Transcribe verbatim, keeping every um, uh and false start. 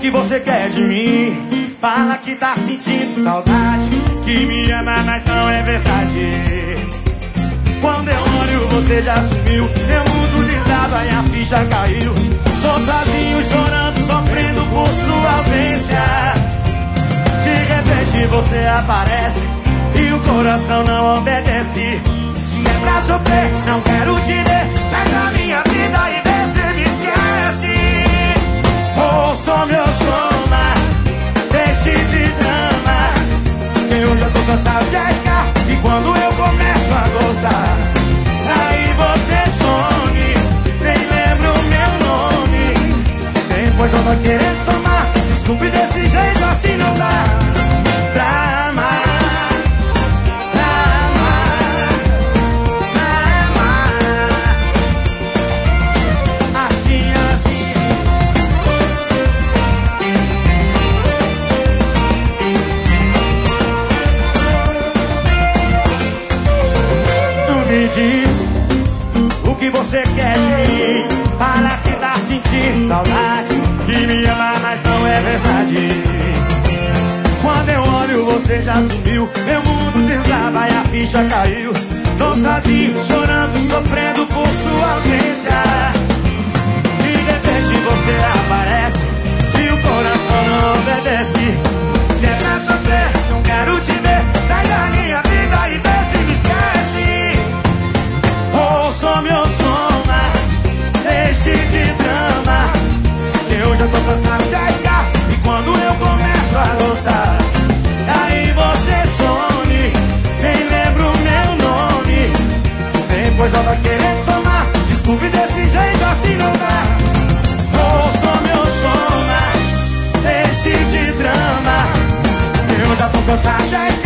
que você quer de mim? Fala que tá sentindo saudade, que me ama, mas não é verdade. Quando eu olho você já sumiu, meu mundo desaba e a ficha caiu. Tô sozinho chorando, sofrendo por sua ausência. De repente você aparece e o coração não obedece. Se é pra sofrer, não quero te ver. Sai da minha vida e vê se me esquece. Ouça meu soma, deixe de drama. Eu já tô cansado de arriscar, e quando eu começo a gostar, aí você some, nem lembra o meu nome. Depois eu tô querendo somar. Desculpe, desse jeito assim não dá pra amar. O que você quer de mim? Fala que tá sentindo saudade, que me ama, mas não é verdade. Quando eu olho você já sumiu, meu mundo desaba e a ficha caiu. Tô sozinho, chorando, sofrendo por sua ausência. De repente você aparece e o coração não obedece. Se é pra sofrer, não quero te ver. Sai da minha vida e vê se me esquece. Ouça meu soma, deixe de drama. Eu já tô cansado de arriscar, e quando eu começo a gostar, aí você some, nem lembra o meu nome. Depois eu tô querendo somar. Desculpe, desse jeito assim não dá. Ouça meu soma, deixe de drama. Eu já tô cansado de arriscar.